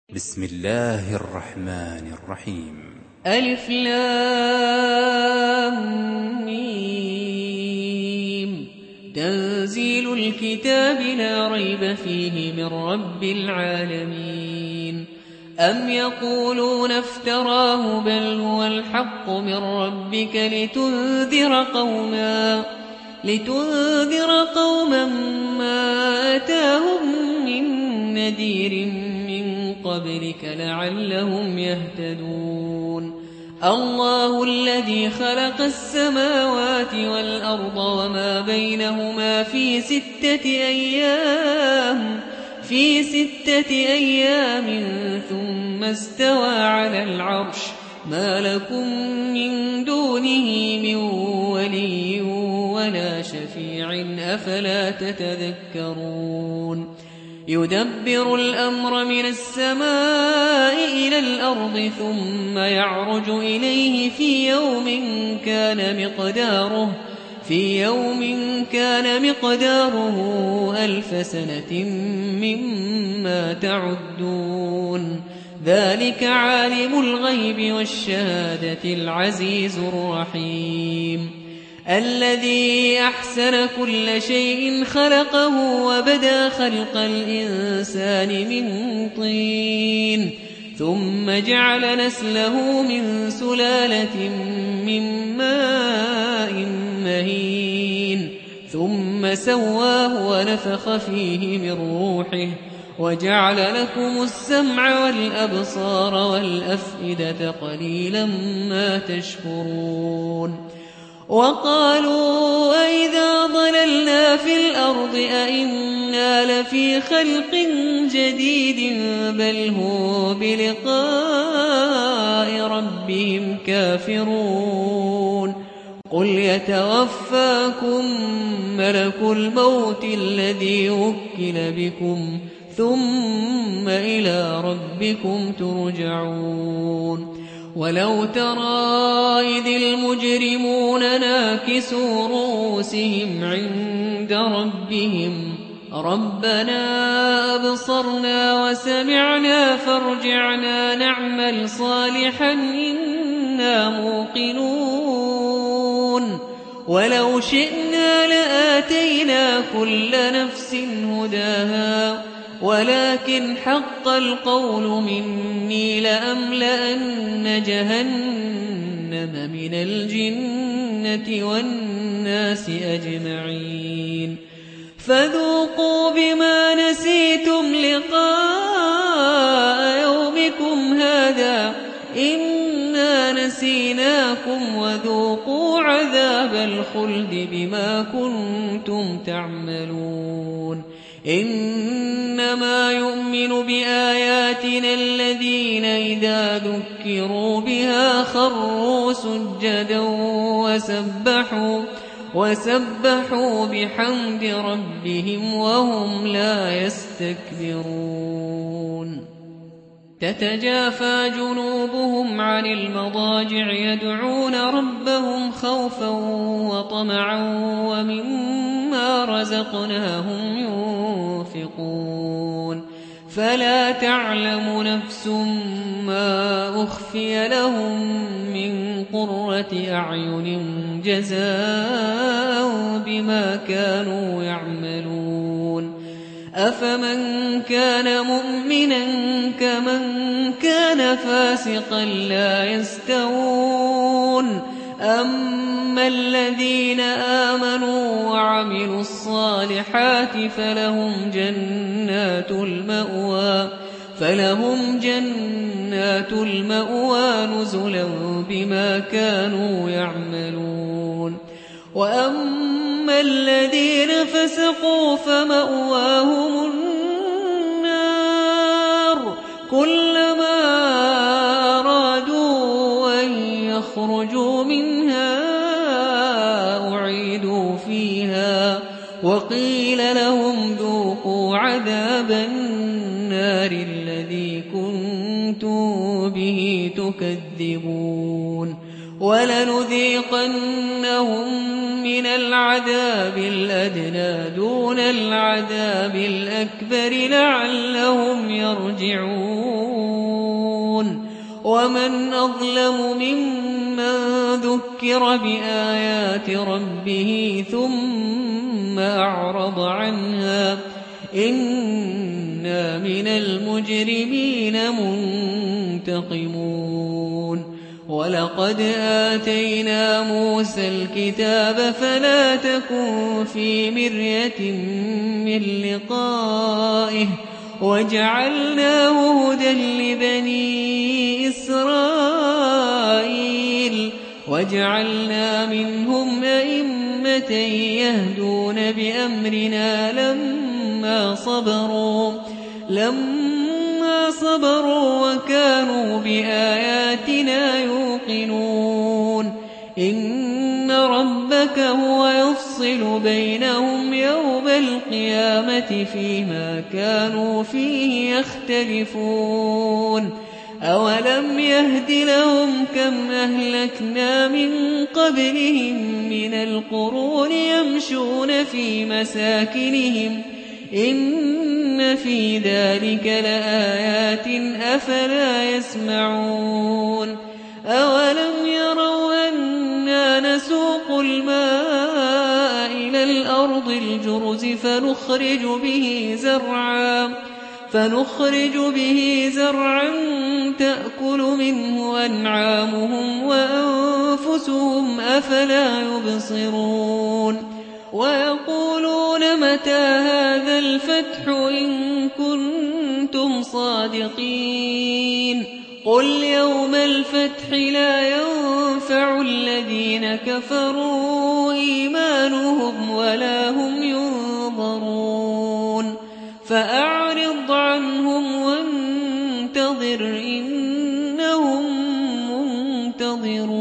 بسم الله الرحمن الرحيم. ألف لام ميم. تنزيل الكتاب لا ريب فيه من رب العالمين. أم يقولون افتراه بل هو الحق من ربك لتنذر قوما ما آتاهم من نذير من قبلك لعلهم يهتدون. الله الذي خلق السماوات والأرض وما بينهما في ستة أيام ثم استوى على العرش. ما لكم من دونه من ولي ولا شفيع أفلا تتذكرون. يدبر الأمر من السماء إلى الأرض ثم يعرج إليه في يوم كان مقداره 1000 سنة مما تعدون. ذلك عالم الغيب والشهادة العزيز الرحيم. الذي أحسن كل شيء خلقه وبدأ خلق الإنسان من طين ثم جعل نسله من سلالة من ماء مهين ثم سواه ونفخ فيه من روحه وجعل لكم السمع والأبصار والأفئدة قليلا ما تشكرون. وقالوا أئذا ضللنا في الأرض أئنا لفي خلق جديد بل هم بلقاء ربهم كافرون. قل يتوفاكم ملك الموت الذي وكل بكم ثم إلى ربكم ترجعون. ولو ترى إذ المجرمون ناكسوا رؤوسهم عند ربهم ربنا أبصرنا وسمعنا فارجعنا نعمل صالحا إنا موقنون. ولو شئنا لآتينا كل نفس هداها ولكن حق القول مني لأملأن جهنم من الجنة والناس أجمعين. فذوقوا بما نسيتم لقاء يومكم هذا إنا نسيناكم وذوقوا عذاب الخلد بما كنتم تعملون. إنما يؤمن بآياتنا الذين إذا ذكروا بها خروا سجدا وسبحوا بحمد ربهم وهم لا يستكبرون. تتجافى جنوبهم عن المضاجع يدعون ربهم خوفا وطمعا ومما رزقناهم ينفقون. فلا تعلم نفس ما أخفي لهم من قرة أعين جزاء بما كانوا يعملون. أفمن كان مؤمنا كمن كان فاسقا لا يستوون. أما الذين آمنوا وعملوا الصالحات فلهم جنات المأوى نزلا بما كانوا يعملون. وأما الذين فسقوا فمأواهم النار كلما أرادوا أن يخرجوا منها أعيدوا فيها وقيل لهم ذوقوا عذاب النار الذي كنتم به تكذبون. ولنذيقنهم من العذاب الأدنى دون العذاب الأكبر لعلهم يرجعون. ومن أظلم ممن ذكر بآيات ربه ثم أعرض عنها إنا من المجرمين منتقمون ولقد آتينا موسى الكتاب فلا تكن في مرية من لقائه وجعلناه هدى لبني إسرائيل وجعلنا منهم أئمة يهدون بأمرنا لما صبروا وكانوا بآياتنا يوقنون إن ربك هو يفصل بينهم يوم القيامة فيما كانوا فيه يختلفون أولم يهد لهم كم أهلكنا من قبلهم من القرون يمشون في مساكنهم إن في ذلك لآيات أفلا يسمعون أولم يروا أنا نسوق الماء إلى الأرض الجرز فنخرج به زرعا تأكل منه أنعامهم وأنفسهم أفلا يبصرون ويقولون متى هذا الفتح إن كنتم صادقين قل يوم الفتح لا ينفع الذين كفروا إيمانهم ولا هم ينظرون فأعرض عنهم وانتظر إنهم منتظرون